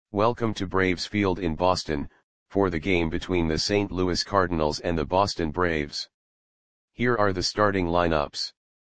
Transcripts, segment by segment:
Welcome to Braves Field in Boston, for the game between the St. Louis Cardinals and the Boston Braves. Here are the starting lineups.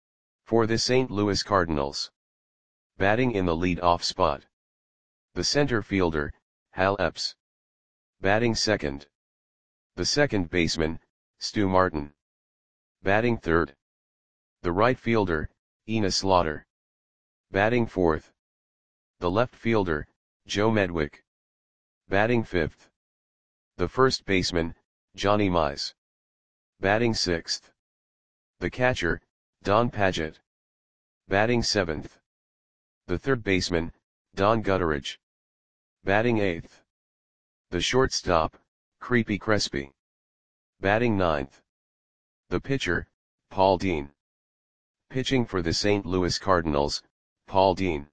For the St. Louis Cardinals. Batting in the lead-off spot. The center fielder, Hal Epps. Batting second. The second baseman, Stu Martin. Batting third. The right fielder, Enos Slaughter. Batting fourth. The left fielder, Joe Medwick. Batting fifth. The first baseman, Johnny Mize. Batting sixth. The catcher, Don Padgett. Batting seventh. The third baseman, Don Gutteridge. Batting eighth. The shortstop, Creepy Crespi. Batting ninth. The pitcher, Paul Dean. Pitching for the St. Louis Cardinals, Paul Dean.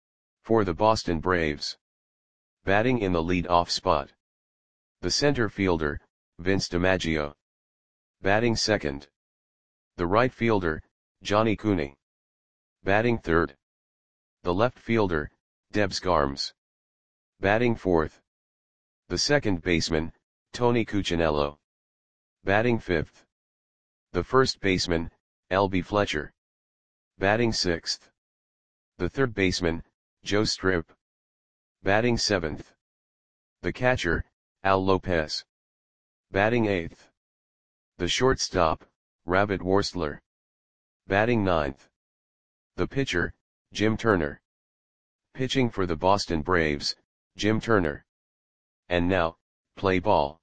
For the Boston Braves. Batting in the lead-off spot. The center fielder, Vince DiMaggio. Batting second. The right fielder, Johnny Cooney. Batting third. The left fielder, Debs Garms. Batting fourth. The second baseman, Tony Cuccinello. Batting fifth. The first baseman, L.B. Fletcher. Batting sixth. The third baseman, Joe Strip. Batting seventh. The catcher, Al Lopez. Batting eighth. The shortstop, Rabbit Worstler. Batting ninth. The pitcher, Jim Turner. Pitching for the Boston Braves, Jim Turner. And now, play ball.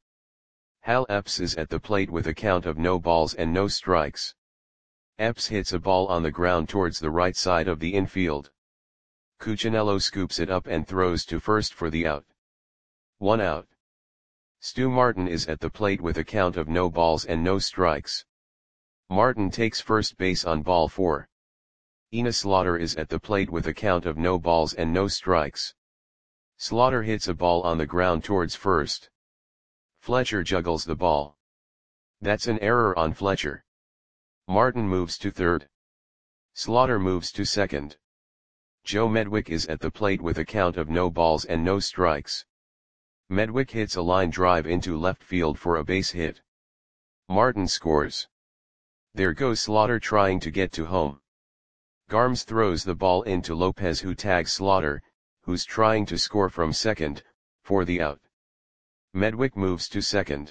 Hal Epps is at the plate with a count of no balls and no strikes. Epps hits a ball on the ground towards the right side of the infield. Cuccinello scoops it up and throws to first for the out. 1 out. Stu Martin is at the plate with a count of no balls and no strikes. Martin takes first base on ball 4. Enos Slaughter is at the plate with a count of no balls and no strikes. Slaughter hits a ball on the ground towards first. Fletcher juggles the ball. That's an error on Fletcher. Martin moves to third. Slaughter moves to second. Joe Medwick is at the plate with a count of no balls and no strikes. Medwick hits a line drive into left field for a base hit. Martin scores. There goes Slaughter trying to get to home. Garms throws the ball into Lopez, who tags Slaughter, who's trying to score from second, for the out. Medwick moves to second.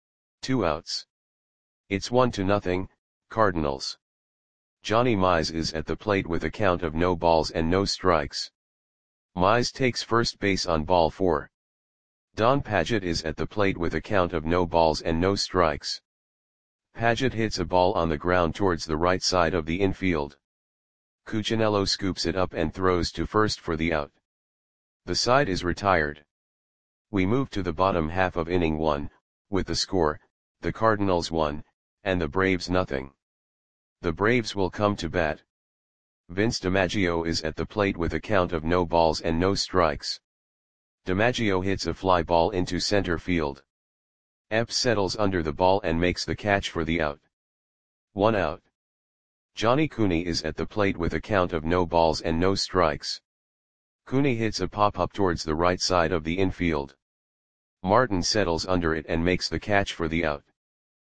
2 outs. It's 1-0, Cardinals. Johnny Mize is at the plate with a count of no balls and no strikes. Mize takes first base on ball 4. Don Padgett is at the plate with a count of no balls and no strikes. Padgett hits a ball on the ground towards the right side of the infield. Cuccinello scoops it up and throws to first for the out. The side is retired. We move to the bottom half of inning 1, with the score, the Cardinals 1, and the Braves 0. The Braves will come to bat. Vince DiMaggio is at the plate with a count of no balls and no strikes. DiMaggio hits a fly ball into center field. Epps settles under the ball and makes the catch for the out. 1 out. Johnny Cooney is at the plate with a count of no balls and no strikes. Cooney hits a pop-up towards the right side of the infield. Martin settles under it and makes the catch for the out.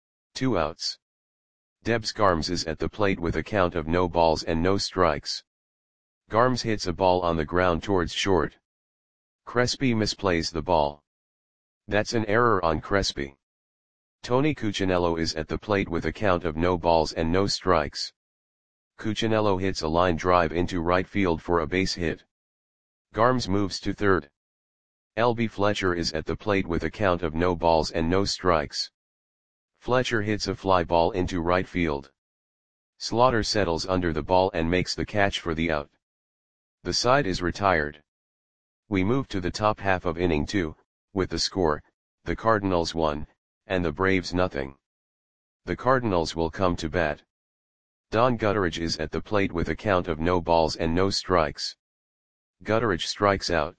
2 outs. Debs Garms is at the plate with a count of no balls and no strikes. Garms hits a ball on the ground towards short. Crespi misplays the ball. That's an error on Crespi. Tony Cuccinello is at the plate with a count of no balls and no strikes. Cuccinello hits a line drive into right field for a base hit. Garms moves to third. L.B. Fletcher is at the plate with a count of no balls and no strikes. Fletcher hits a fly ball into right field. Slaughter settles under the ball and makes the catch for the out. The side is retired. We move to the top half of inning 2, with the score, the Cardinals 1, and the Braves 0. The Cardinals will come to bat. Don Gutteridge is at the plate with a count of no balls and no strikes. Gutteridge strikes out.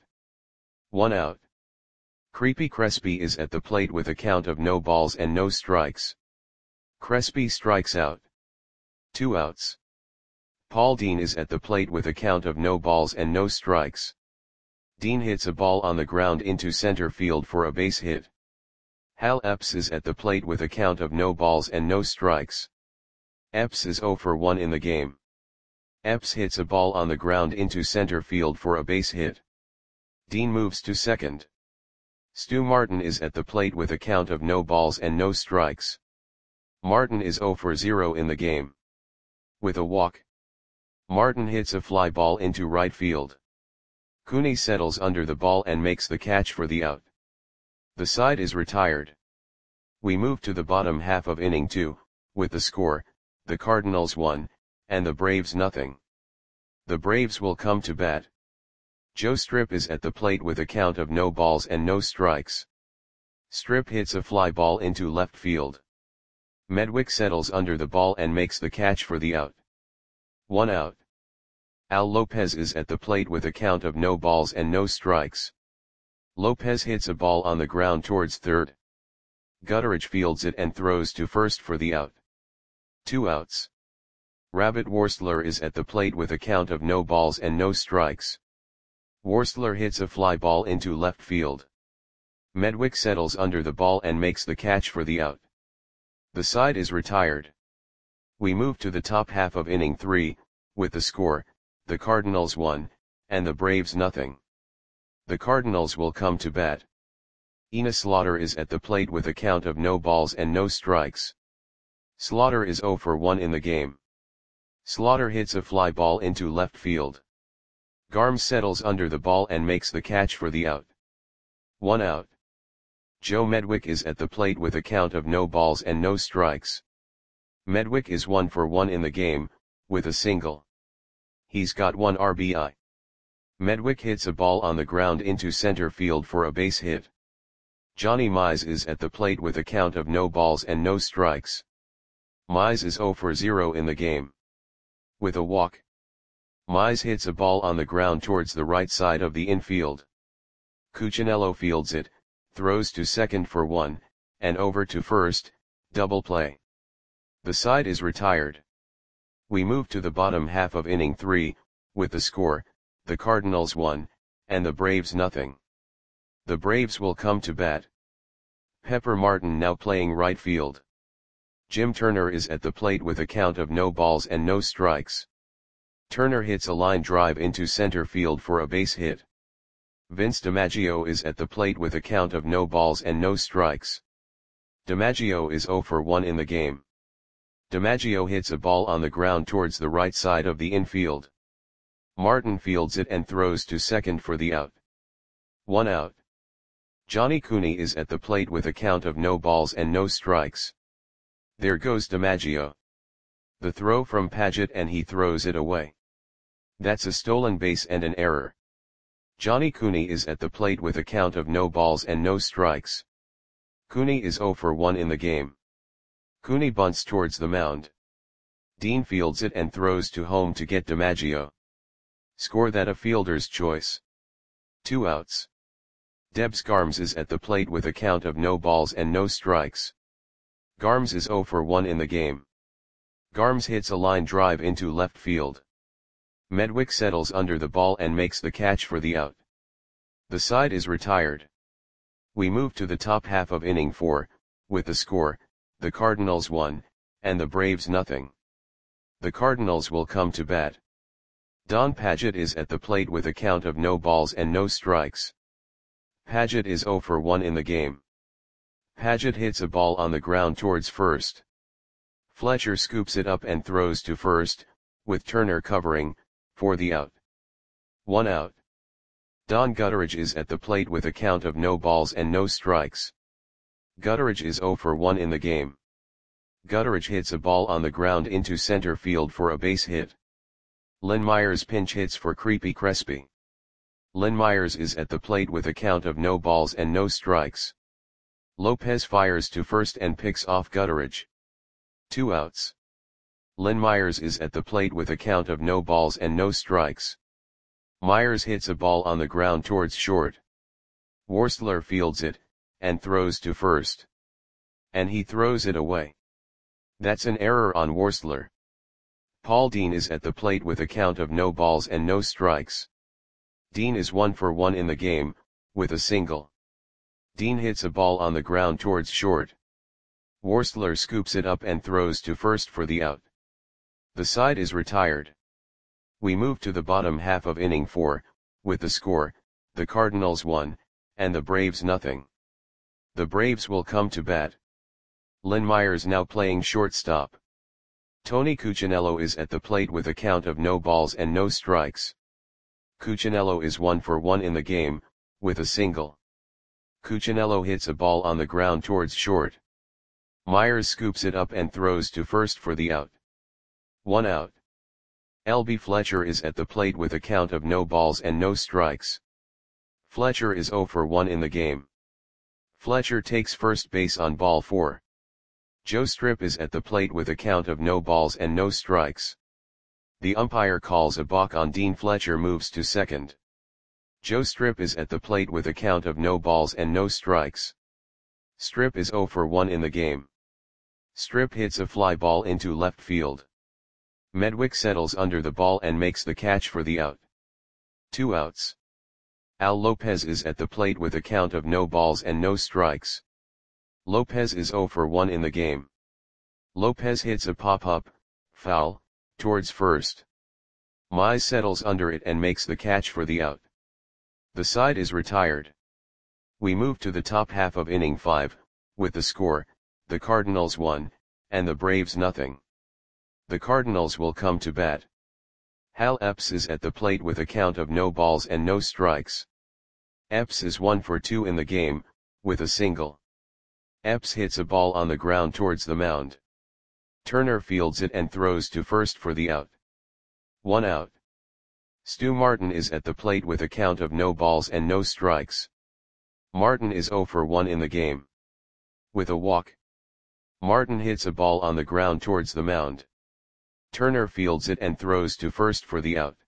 1 out. Creepy Crespi is at the plate with a count of no balls and no strikes. Crespi strikes out. 2 outs. Paul Dean is at the plate with a count of no balls and no strikes. Dean hits a ball on the ground into center field for a base hit. Hal Epps is at the plate with a count of no balls and no strikes. Epps is 0 for 1 in the game. Epps hits a ball on the ground into center field for a base hit. Dean moves to second. Stu Martin is at the plate with a count of no balls and no strikes. Martin is 0 for 0 in the game. With a walk, Martin hits a fly ball into right field. Cooney settles under the ball and makes the catch for the out. The side is retired. We move to the bottom half of inning 2, with the score, the Cardinals 1, and the Braves nothing. The Braves will come to bat. Joe Strip is at the plate with a count of no balls and no strikes. Strip hits a fly ball into left field. Medwick settles under the ball and makes the catch for the out. 1 out. Al Lopez is at the plate with a count of no balls and no strikes. Lopez hits a ball on the ground towards third. Gutteridge fields it and throws to first for the out. 2 outs. Rabbit Worstler is at the plate with a count of no balls and no strikes. Worstler hits a fly ball into left field. Medwick settles under the ball and makes the catch for the out. The side is retired. We move to the top half of inning 3, with the score, the Cardinals 1, and the Braves nothing. The Cardinals will come to bat. Enos Slaughter is at the plate with a count of no balls and no strikes. Slaughter is 0 for 1 in the game. Slaughter hits a fly ball into left field. Garms settles under the ball and makes the catch for the out. 1 out. Joe Medwick is at the plate with a count of no balls and no strikes. Medwick is 1 for 1 in the game, with a single. He's got 1 RBI. Medwick hits a ball on the ground into center field for a base hit. Johnny Mize is at the plate with a count of no balls and no strikes. Mize is 0 for 0 in the game. With a walk, Mize hits a ball on the ground towards the right side of the infield. Cuccinello fields it, throws to second for 1, and over to first, double play. The side is retired. We move to the bottom half of inning 3, with the score, the Cardinals 1, and the Braves nothing. The Braves will come to bat. Pepper Martin now playing right field. Jim Turner is at the plate with a count of no balls and no strikes. Turner hits a line drive into center field for a base hit. Vince DiMaggio is at the plate with a count of no balls and no strikes. DiMaggio is 0 for 1 in the game. DiMaggio hits a ball on the ground towards the right side of the infield. Martin fields it and throws to second for the out. 1 out. Johnny Cooney is at the plate with a count of no balls and no strikes. There goes DiMaggio. The throw from Paget and he throws it away. That's a stolen base and an error. Johnny Cooney is at the plate with a count of no balls and no strikes. Cooney is 0 for 1 in the game. Cooney bunts towards the mound. Dean fields it and throws to home to get DiMaggio. Score that a fielder's choice. 2 outs. Debs Garms is at the plate with a count of no balls and no strikes. Garms is 0 for 1 in the game. Garms hits a line drive into left field. Medwick settles under the ball and makes the catch for the out. The side is retired. We move to the top half of inning 4, with the score, the Cardinals 1, and the Braves nothing. The Cardinals will come to bat. Don Paget is at the plate with a count of no balls and no strikes. Paget is 0 for 1 in the game. Paget hits a ball on the ground towards first. Fletcher scoops it up and throws to first, with Turner covering, for the out. 1 out. Don Gutteridge is at the plate with a count of no balls and no strikes. Gutteridge is 0 for 1 in the game. Gutteridge hits a ball on the ground into center field for a base hit. Len Myers pinch hits for Creepy Crespi. Len Myers is at the plate with a count of no balls and no strikes. Lopez fires to first and picks off Gutteridge. 2 outs. Len Myers is at the plate with a count of no balls and no strikes. Myers hits a ball on the ground towards short. Worstler fields it, and throws to first. And he throws it away. That's an error on Worstler. Paul Dean is at the plate with a count of no balls and no strikes. Dean is 1 for 1 in the game, with a single. Dean hits a ball on the ground towards short. Worstler scoops it up and throws to first for the out. The side is retired. We move to the bottom half of inning 4, with the score, the Cardinals 1, and the Braves nothing. The Braves will come to bat. Len Myers now playing shortstop. Tony Cuccinello is at the plate with a count of no balls and no strikes. Cuccinello is 1 for 1 in the game, with a single. Cuccinello hits a ball on the ground towards short. Myers scoops it up and throws to first for the out. 1 out. L.B. Fletcher is at the plate with a count of no balls and no strikes. Fletcher is 0 for 1 in the game. Fletcher takes first base on ball 4. Joe Strip is at the plate with a count of no balls and no strikes. The umpire calls a balk on Dean. Fletcher moves to second. Joe Strip is at the plate with a count of no balls and no strikes. Strip is 0 for 1 in the game. Strip hits a fly ball into left field. Medwick settles under the ball and makes the catch for the out. 2 outs. Al Lopez is at the plate with a count of no balls and no strikes. Lopez is 0 for 1 in the game. Lopez hits a pop-up, foul, towards first. Mize settles under it and makes the catch for the out. The side is retired. We move to the top half of inning 5, with the score, the Cardinals 1, and the Braves nothing. The Cardinals will come to bat. Hal Epps is at the plate with a count of no balls and no strikes. Epps is 1 for 2 in the game, with a single. Epps hits a ball on the ground towards the mound. Turner fields it and throws to first for the out. 1 out. Stu Martin is at the plate with a count of no balls and no strikes. Martin is 0 for 1 in the game. With a walk. Martin hits a ball on the ground towards the mound. Turner fields it and throws to first for the out.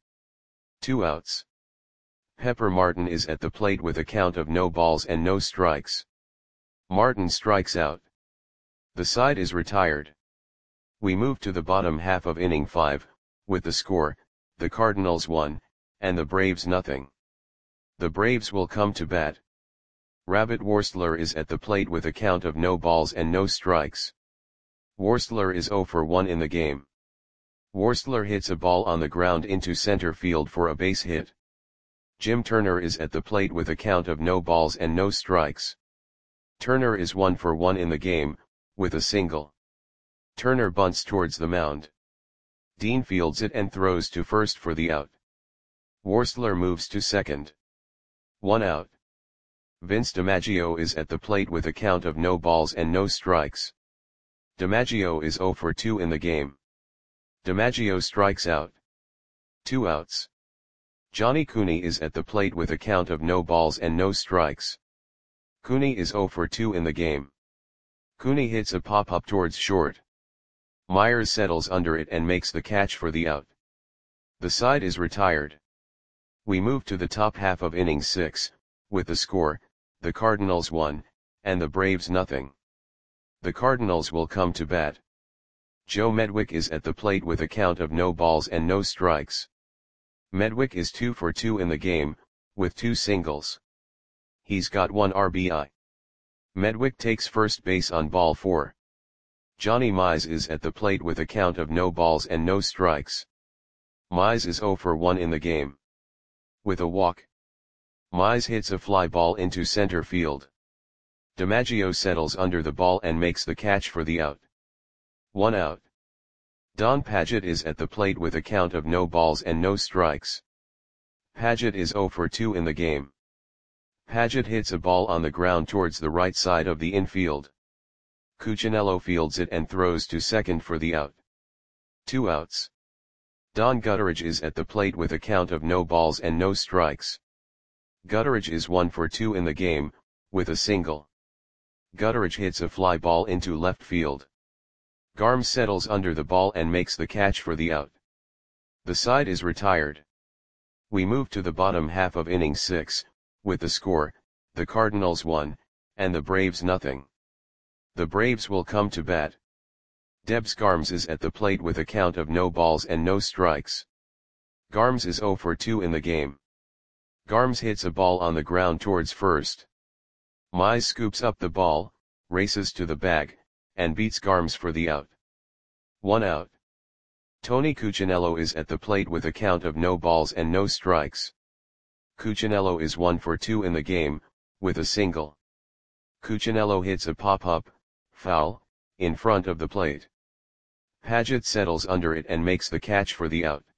2 outs. Pepper Martin is at the plate with a count of no balls and no strikes. Martin strikes out. The side is retired. We move to the bottom half of inning 5, with the score, the Cardinals 1, and the Braves nothing. The Braves will come to bat. Rabbit Worstler is at the plate with a count of no balls and no strikes. Worstler is 0 for 1 in the game. Worstler hits a ball on the ground into center field for a base hit. Jim Turner is at the plate with a count of no balls and no strikes. Turner is 1 for 1 in the game, with a single. Turner bunts towards the mound. Dean fields it and throws to first for the out. Worstler moves to second. 1 out. Vince DiMaggio is at the plate with a count of no balls and no strikes. DiMaggio is 0 for 2 in the game. DiMaggio strikes out. 2 outs. Johnny Cooney is at the plate with a count of no balls and no strikes. Cooney is 0 for 2 in the game. Cooney hits a pop-up towards short. Myers settles under it and makes the catch for the out. The side is retired. We move to the top half of inning 6, with the score, the Cardinals 1, and the Braves nothing. The Cardinals will come to bat. Joe Medwick is at the plate with a count of no balls and no strikes. Medwick is 2 for 2 in the game, with 2 singles. He's got 1 RBI. Medwick takes first base on ball 4. Johnny Mize is at the plate with a count of no balls and no strikes. Mize is 0 for 1 in the game. With a walk. Mize hits a fly ball into center field. DiMaggio settles under the ball and makes the catch for the out. 1 out. Don Padgett is at the plate with a count of no balls and no strikes. Padgett is 0 for 2 in the game. Padgett hits a ball on the ground towards the right side of the infield. Cuccinello fields it and throws to second for the out. 2 outs. Don Gutteridge is at the plate with a count of no balls and no strikes. Gutteridge is 1 for 2 in the game, with a single. Gutteridge hits a fly ball into left field. Garm settles under the ball and makes the catch for the out. The side is retired. We move to the bottom half of inning 6, with the score, the Cardinals 1, and the Braves nothing. The Braves will come to bat. Debs Garms is at the plate with a count of no balls and no strikes. Garms is 0 for 2 in the game. Garms hits a ball on the ground towards first. Mize scoops up the ball, races to the bag, and beats Garms for the out. 1 out. Tony Cuccinello is at the plate with a count of no balls and no strikes. Cuccinello is 1 for 2 in the game, with a single. Cuccinello hits a pop-up, foul, in front of the plate. Paget settles under it and makes the catch for the out.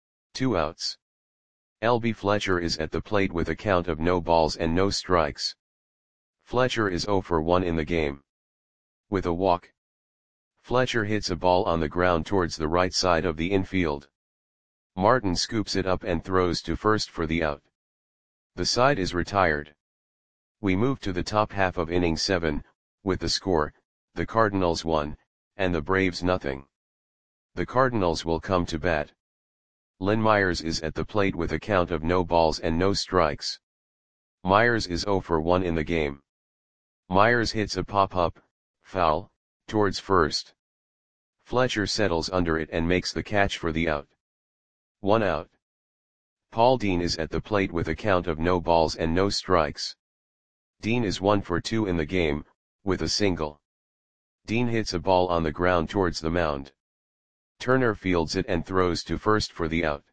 2 outs. L.B. Fletcher is at the plate with a count of no balls and no strikes. Fletcher is 0 for 1 in the game. With a walk. Fletcher hits a ball on the ground towards the right side of the infield. Martin scoops it up and throws to first for the out. The side is retired. We move to the top half of inning 7, with the score, the Cardinals 1, and the Braves nothing. The Cardinals will come to bat. Lynn Myers is at the plate with a count of no balls and no strikes. Myers is 0 for 1 in the game. Myers hits a pop-up, foul, towards first. Fletcher settles under it and makes the catch for the out. 1 out. Paul Dean is at the plate with a count of no balls and no strikes. Dean is 1 for 2 in the game, with a single. Dean hits a ball on the ground towards the mound. Turner fields it and throws to first for the out.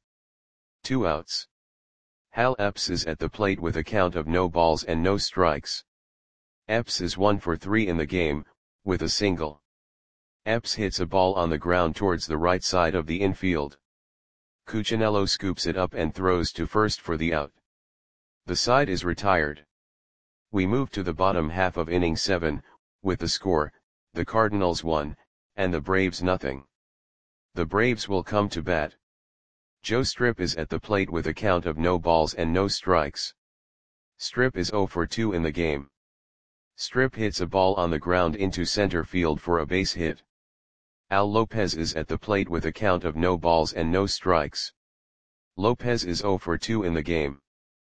2 outs. Hal Epps is at the plate with a count of no balls and no strikes. Epps is 1 for 3 in the game, with a single. Epps hits a ball on the ground towards the right side of the infield. Cuccinello scoops it up and throws to first for the out. The side is retired. We move to the bottom half of inning 7, with the score, the Cardinals 1, and the Braves nothing. The Braves will come to bat. Joe Strip is at the plate with a count of no balls and no strikes. Strip is 0 for 2 in the game. Strip hits a ball on the ground into center field for a base hit. Al Lopez is at the plate with a count of no balls and no strikes. Lopez is 0 for 2 in the game.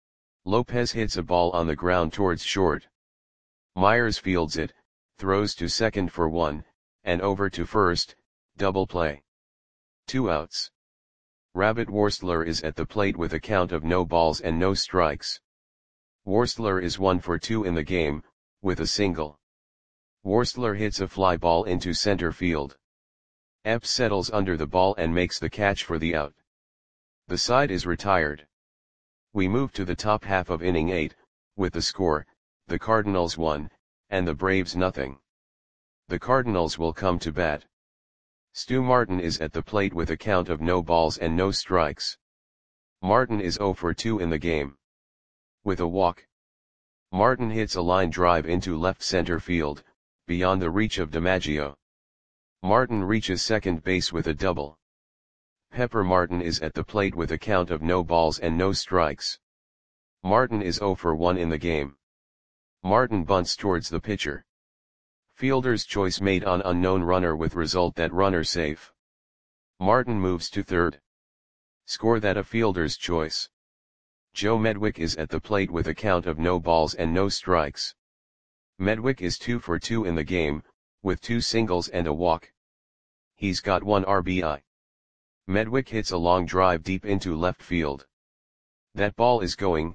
Lopez hits a ball on the ground towards short. Myers fields it, throws to second for 1, and over to first, double play. 2 outs. Rabbit Worstler is at the plate with a count of no balls and no strikes. Worstler is 1 for 2 in the game, with a single. Worstler hits a fly ball into center field. Epps settles under the ball and makes the catch for the out. The side is retired. We move to the top half of inning 8, with the score, the Cardinals 1, and the Braves nothing. The Cardinals will come to bat. Stu Martin is at the plate with a count of no balls and no strikes. Martin is 0 for 2 in the game. With a walk. Martin hits a line drive into left center field, beyond the reach of DiMaggio. Martin reaches second base with a double. Pepper Martin is at the plate with a count of no balls and no strikes. Martin is 0 for 1 in the game. Martin bunts towards the pitcher. Fielder's choice made on unknown runner with result that runner safe. Martin moves to third. Score that a fielder's choice. Joe Medwick is at the plate with a count of no balls and no strikes. Medwick is 2 for 2 in the game, with 2 singles and a walk. He's got 1 RBI. Medwick hits a long drive deep into left field. That ball is going,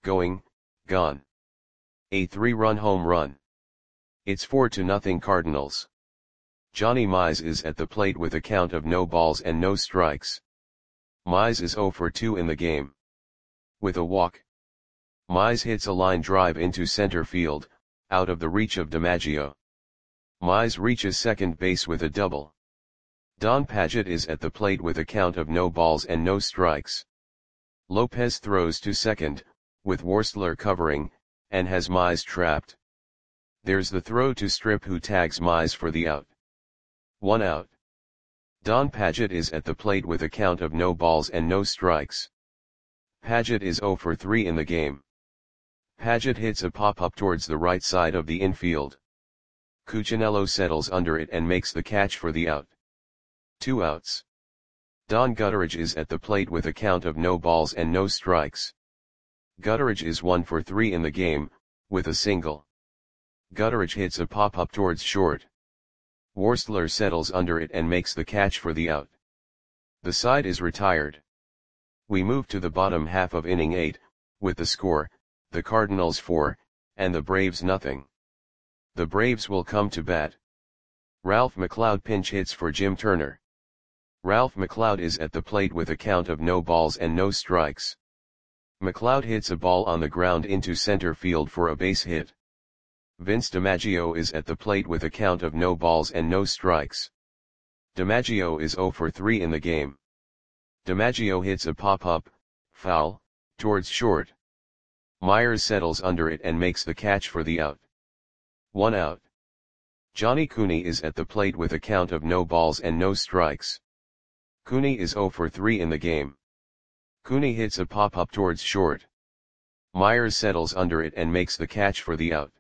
gone. A 3-run home run. It's 4-0 Cardinals. Johnny Mize is at the plate with a count of no balls and no strikes. Mize is 0 for 2 in the game. With a walk. Mize hits a line drive into center field, out of the reach of DiMaggio. Mize reaches second base with a double. Don Paget is at the plate with a count of no balls and no strikes. Lopez throws to second, with Worstler covering, and has Mize trapped. There's the throw to Strip who tags Mize for the out. 1 out. Don Paget is at the plate with a count of no balls and no strikes. Paget is 0 for 3 in the game. Paget hits a pop-up towards the right side of the infield. Cuccinello settles under it and makes the catch for the out. 2 outs. Don Gutteridge is at the plate with a count of no balls and no strikes. Gutteridge is 1 for 3 in the game, with a single. Gutteridge hits a pop-up towards short. Worstler settles under it and makes the catch for the out. The side is retired. We move to the bottom half of inning 8, with the score, the Cardinals 4, and the Braves nothing. The Braves will come to bat. Ralph McLeod pinch hits for Jim Turner. Ralph McLeod is at the plate with a count of no balls and no strikes. McLeod hits a ball on the ground into center field for a base hit. Vince DiMaggio is at the plate with a count of no balls and no strikes. DiMaggio is 0 for 3 in the game. DiMaggio hits a pop-up, foul, towards short. Myers settles under it and makes the catch for the out. 1 out. Johnny Cooney is at the plate with a count of no balls and no strikes. Cooney is 0 for 3 in the game. Cooney hits a pop-up towards short. Myers settles under it and makes the catch for the out.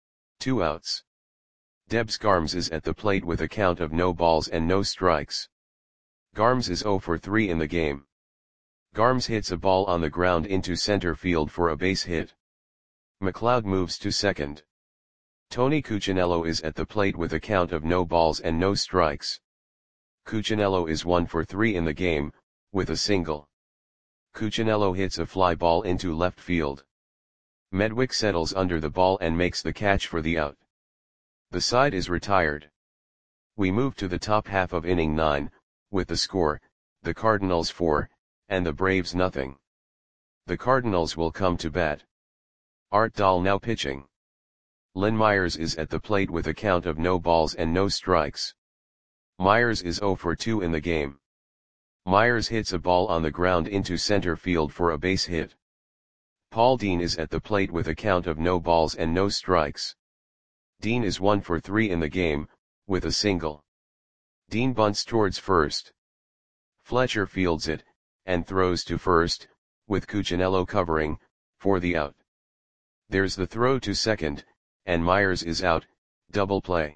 2 outs. Debs Garms is at the plate with a count of no balls and no strikes. Garms is 0 for 3 in the game. Garms hits a ball on the ground into center field for a base hit. McLeod moves to second. Tony Cuccinello is at the plate with a count of no balls and no strikes. Cuccinello is 1 for 3 in the game, with a single. Cuccinello hits a fly ball into left field. Medwick settles under the ball and makes the catch for the out. The side is retired. We move to the top half of inning 9, with the score, the Cardinals 4, and the Braves nothing. The Cardinals will come to bat. Art Dahl now pitching. Len Myers is at the plate with a count of no balls and no strikes. Myers is 0 for 2 in the game. Myers hits a ball on the ground into center field for a base hit. Paul Dean is at the plate with a count of no balls and no strikes. Dean is 1 for 3 in the game, with a single. Dean bunts towards first. Fletcher fields it, and throws to first, with Cuccinello covering, for the out. There's the throw to second, and Myers is out, double play.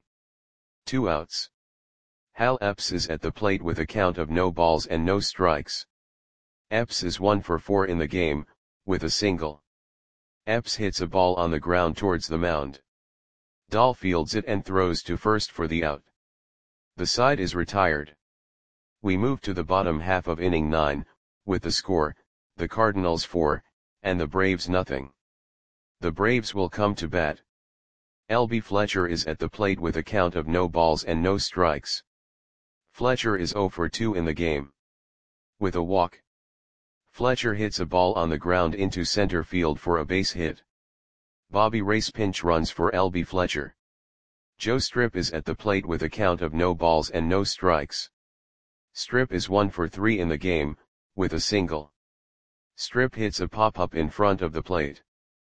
2 outs. Hal Epps is at the plate with a count of no balls and no strikes. Epps is 1 for 4 in the game, with a single. Epps hits a ball on the ground towards the mound. Dahl fields it and throws to first for the out. The side is retired. We move to the bottom half of inning 9, with the score, the Cardinals 4, and the Braves nothing. The Braves will come to bat. L.B. Fletcher is at the plate with a count of no balls and no strikes. Fletcher is 0 for 2 in the game. With a walk. Fletcher hits a ball on the ground into center field for a base hit. Bobby Race pinch runs for L.B. Fletcher. Joe Strip is at the plate with a count of no balls and no strikes. Strip is 1 for 3 in the game, with a single. Strip hits a pop-up in front of the plate.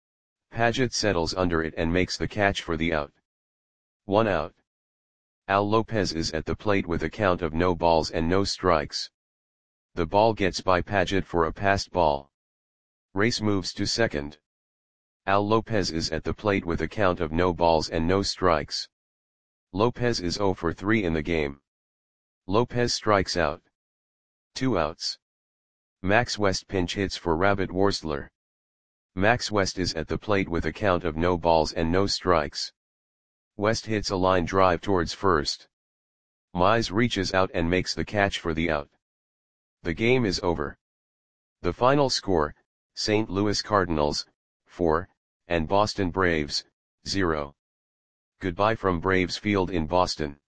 Paget settles under it and makes the catch for the out. 1 out. Al Lopez is at the plate with a count of no balls and no strikes. The ball gets by Paget for a passed ball. Race moves to second. Al Lopez is at the plate with a count of no balls and no strikes. Lopez is 0 for 3 in the game. Lopez strikes out. 2 outs. Max West pinch hits for Rabbit Worstler. Max West is at the plate with a count of no balls and no strikes. West hits a line drive towards first. Mize reaches out and makes the catch for the out. The game is over. The final score, St. Louis Cardinals, 4, and Boston Braves, 0. Goodbye from Braves Field in Boston.